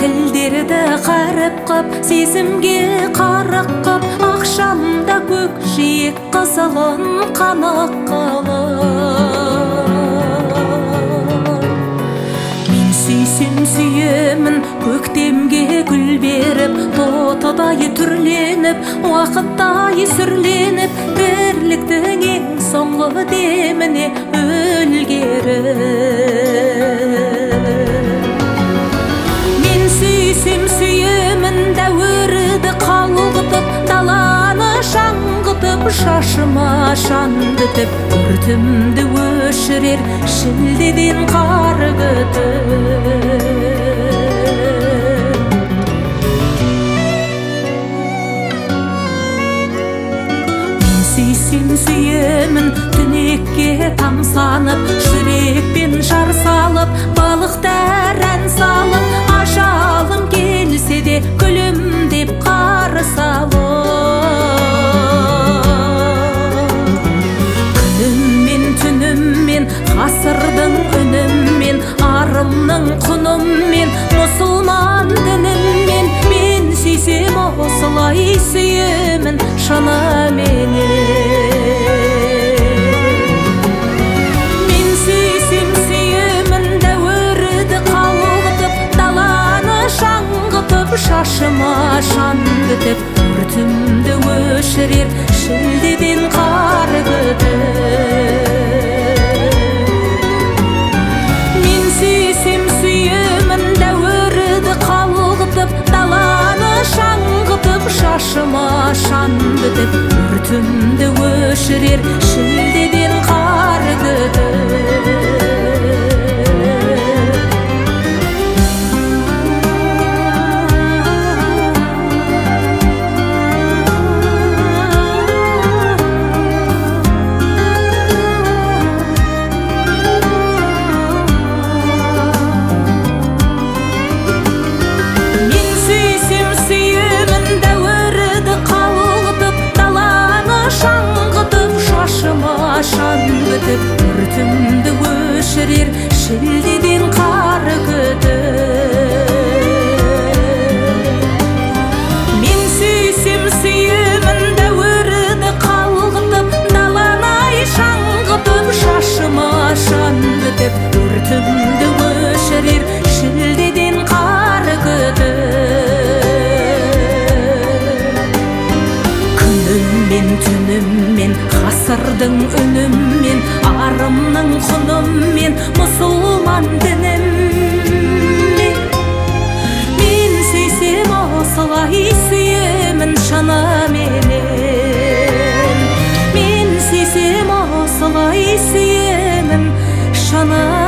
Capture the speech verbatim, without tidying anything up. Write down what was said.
тілдерді қарып қап, сезімге қарық қап, ақшамда көкжиек қызылын қанық қылып. Мен сүйсем сүйемін, көктемге гүл беріп, тотыдай түрленіп, уақыттай сүрленіп, бірліктің ең соңғы деміне үлгеріп. Мен сүйсем сүйемін, дәуірді қалғытып, даланы шаңғытып, шашыма шан бітіп, өртімді өшірер шілдеден қар күтіп. Сүйсем сүйемін, түнекке тамсанып, жүрекпен жар салып, балықтар ән салып, ажалым келсе де күлімдеп қарсы алып. Күніммен түніммен, ғасырдың үніммен, арымның құныммен, мұсылман дініммен, мен сүйсем осылай сүйемін шыныменен. Мен сүйсем сүйемін, дәуірді қалғытып, даланы шаңғытып, шашыма шан бітіп, өртімді өшірер шілдеден қар күтіп. Мен сүйсем сүйемін, дәуірді қалғытып, даланы шаңғытып, шашыма шан бітіп, өртімді өшірер шілдеден қар күтіп. Шан бітіп, өртімді өшірер шілдеден қар күтіп. Мен сүйсем сүйемін, дәуірді қалғытып, даланы шаңғытып, шашыма шан бітіп, өртімді өшірер шілдеден қар күтіп. Күніммен түніммен, ғасырдың үніммен, арымның құныммен, мұсылман дініммен, мен сүйсем осылай сүйемін шыныменен. Мен сүйсем осылай сүйемін шыныменен.